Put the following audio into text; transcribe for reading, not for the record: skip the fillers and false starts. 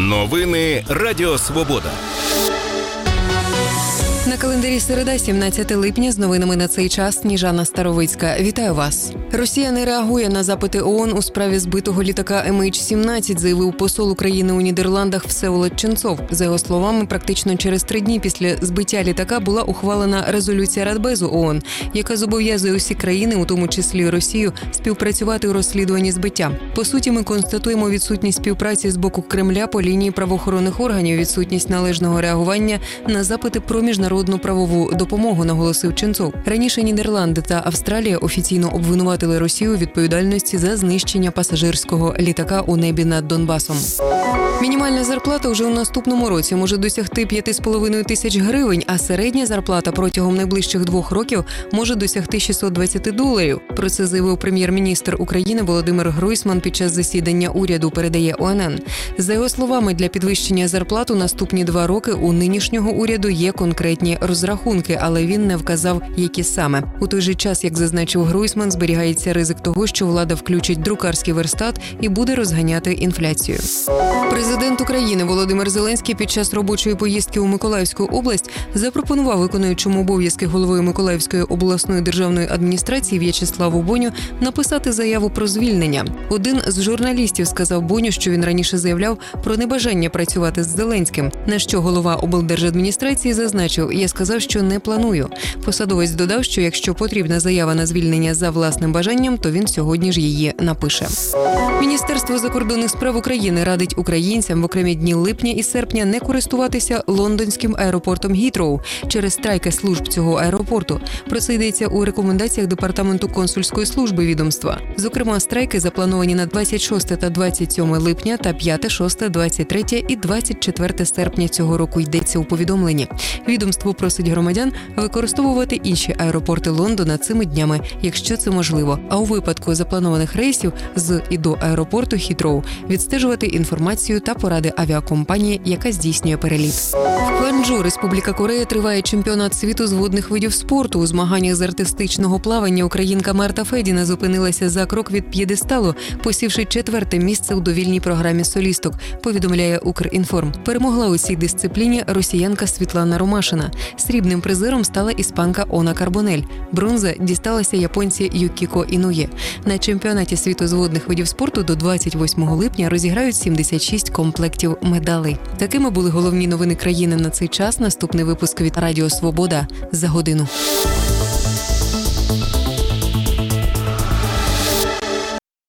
Новини Радіо Свобода. На календарі середа, 17 липня, з новинами на цей час Сніжана Старовицька. Вітаю вас. Росія не реагує на запити ООН у справі збитого літака MH17, заявив посол України у Нідерландах Всеволод Ченцов. За його словами, практично через 3 дні після збиття літака була ухвалена резолюція Радбезу ООН, яка зобов'язує усі країни, у тому числі Росію, співпрацювати у розслідуванні збиття. По суті, ми констатуємо відсутність співпраці з боку Кремля по лінії правоохоронних органів, відсутність належного реагування на запити про міжнародну правову допомогу, наголосив Ченцов. Раніше Нідерланди та Австралія офіційно обвинуватили Росію у відповідальності за знищення пасажирського літака у небі над Донбасом. Мінімальна зарплата вже у наступному році може досягти 5,5 тисяч гривень, а середня зарплата протягом найближчих 2 років може досягти $620. Про це заявив прем'єр-міністр України Володимир Гройсман під час засідання уряду, передає ОНН. За його словами, для підвищення зарплат у наступні 2 роки у нинішнього уряду є конкретні розрахунки, але він не вказав, які саме. У той же час, як зазначив Гройсман, зберігається ризик того, що влада включить друкарський верстат і буде розганяти інфляцію. Президент України Володимир Зеленський під час робочої поїздки у Миколаївську область запропонував виконуючому обов'язки голови Миколаївської обласної державної адміністрації В'ячеславу Боню написати заяву про звільнення. Один з журналістів сказав Боню, що він раніше заявляв про небажання працювати з Зеленським, на що голова облдержадміністрації зазначив: «Я сказав, що не планую». Посадовець додав, що якщо потрібна заява на звільнення за власним бажанням, то він сьогодні ж її напише. Міністерство закордонних справ України радить українцям в окремі дні липня і серпня не користуватися лондонським аеропортом Гітроу через страйки служб цього аеропорту. Про це йдеться у рекомендаціях Департаменту консульської служби відомства. Зокрема, страйки заплановані на 26 та 27 липня та 5, 6, 23 і 24 серпня цього року, йдеться у повідомленні. Відомство просить громадян використовувати інші аеропорти Лондона цими днями, якщо це можливо. А у випадку запланованих рейсів з і до аеропорту Хітроу відстежувати інформацію та поради авіакомпанії, яка здійснює переліт. В Кванджу, Республіка Корея, триває чемпіонат світу з водних видів спорту. У змаганнях з артистичного плавання українка Марта Федіна зупинилася за крок від п'єдесталу, посівши 4-те місце у довільній програмі солісток, повідомляє Укрінформ. Перемогла у цій дисципліні росіянка Світлана Ромашина. Срібним призером стала іспанка Она Карбонель. Бронза дісталася японці Юкіко Інує. На чемпіонаті світу з водних видів спорту до 28 липня розіграють 76 комплектів медалей. Такими були головні новини країни на цей час. Наступний випуск від Радіо Свобода за годину.